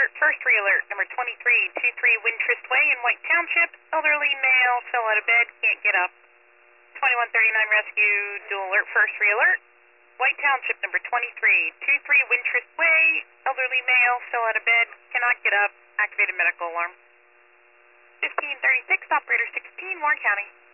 alert, first re-alert, number 2323 Wintrust Way in White Township. Elderly male, fell out of bed, can't get up. 2139 rescue, dual alert, first re-alert. White Township, number 2323 Wintrust Way. Elderly male, fell out of bed, cannot get up. Activated medical alarm. 1536, operator 16, Warren County.